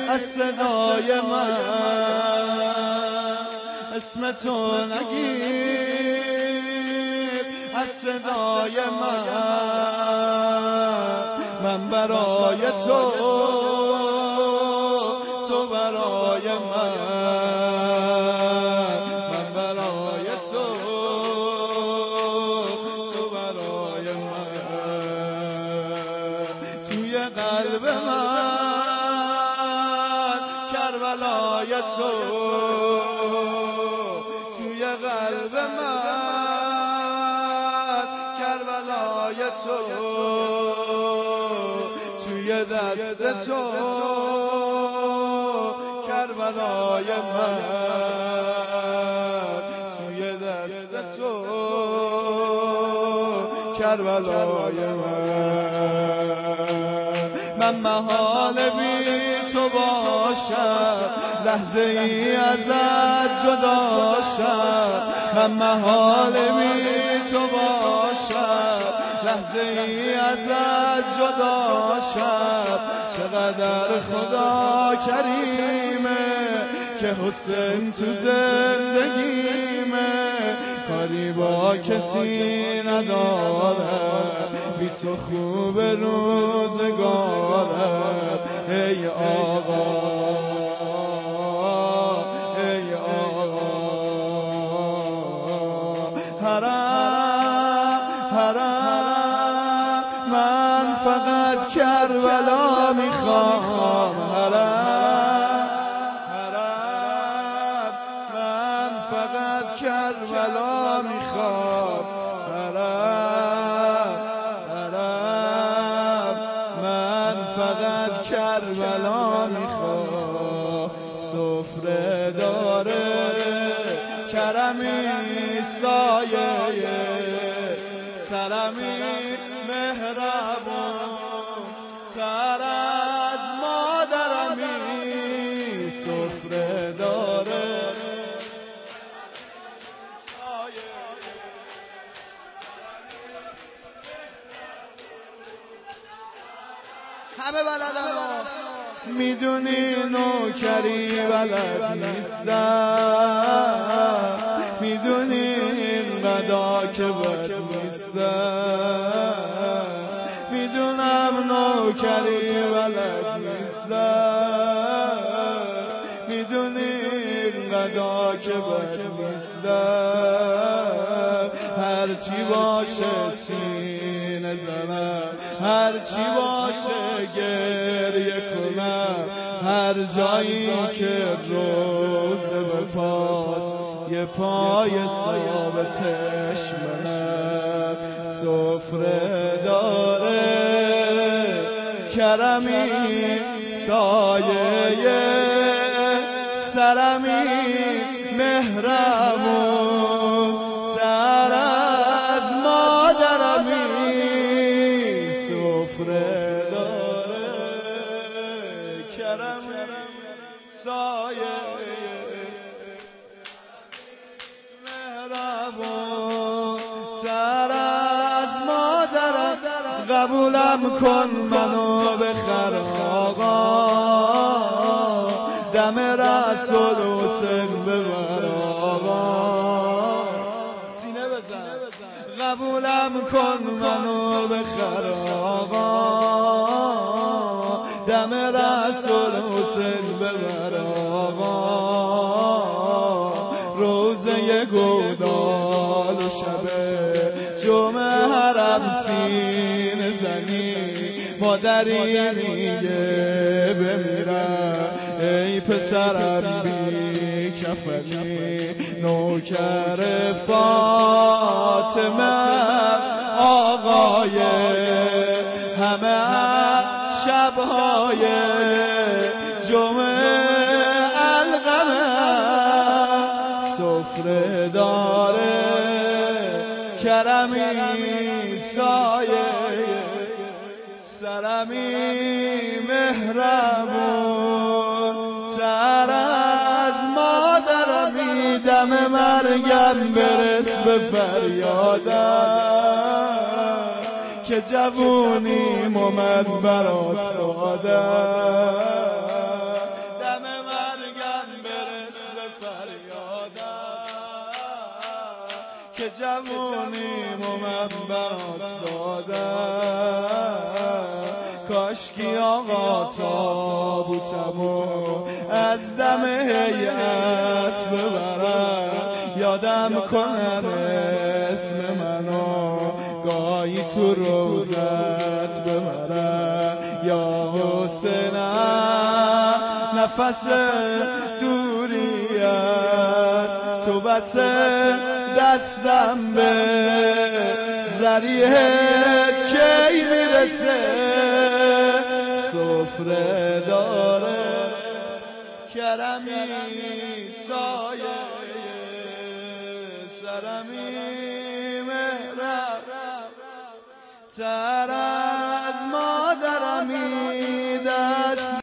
از صدای من اسم تو نگیر از صدای من برای تو برای من برای تو برای من توی قلب من کربلای تو توی قلب من کربلای تو توی دست تو کربلای من توی دست تو کربلای من محال بی تو باشم لحظه ای ازت جدا شم من محال بی تو باشم لحظه ای ازت جدا شم چقدر خدا کریمه که حسین تو زندگیمه کاری با کسی ندارم بی تو خوب روزگارم ای آقا ای آقا حرم من فقط کربلا میخوام حرم من فقط کربلا میخوام حرم من فقط کربلا میخوام سفره داره کرمی سایه سرمی مهربان تر از مادرمی سفره داره همه بلدن میدونی نوکری بلد نیستم میدونی اینقدر که بد نیستم میدونم نوکری بلد نیستم میدونی اینقدر که بد نیستم هرچی باشه سینه زنم هرچی باشه گریه کنم هر جایی که روزه به پاس یه پای ثابتش منم سفره داره کرمی سایه سرمی مهربون تر از مادرمی سفره داره کرمی سایه مهربون تر از مادرم قبولم کن منو بخر آقا دم رسول حسین ببر آقا سینه بزن قبولم کن منو بخر آقا دم رسول حسین ببر آقا روزه گودال و شبه جمعه حرم سینه زنی مادری میگه بمیرم ای پسرم بی کفنی نوکر فاطمه آقای همه شبهای جمعه القمه سفره داره کرمی سایه سرمی مهربون تر از مادرمی دم مرگم برس به فریادم که جوونیم اومد برات دادم جوونیم و من برات دادم، کاشکی آقا تابوتمو از دم هیئت ببرم، یادم کنن اسم منو گاهی تو روزت ببرم. یا حسینم نفس دوریت تو بس دستم به ذریعت کی میرسه، سفره داره کرمی سایه سرمی مهرب ترم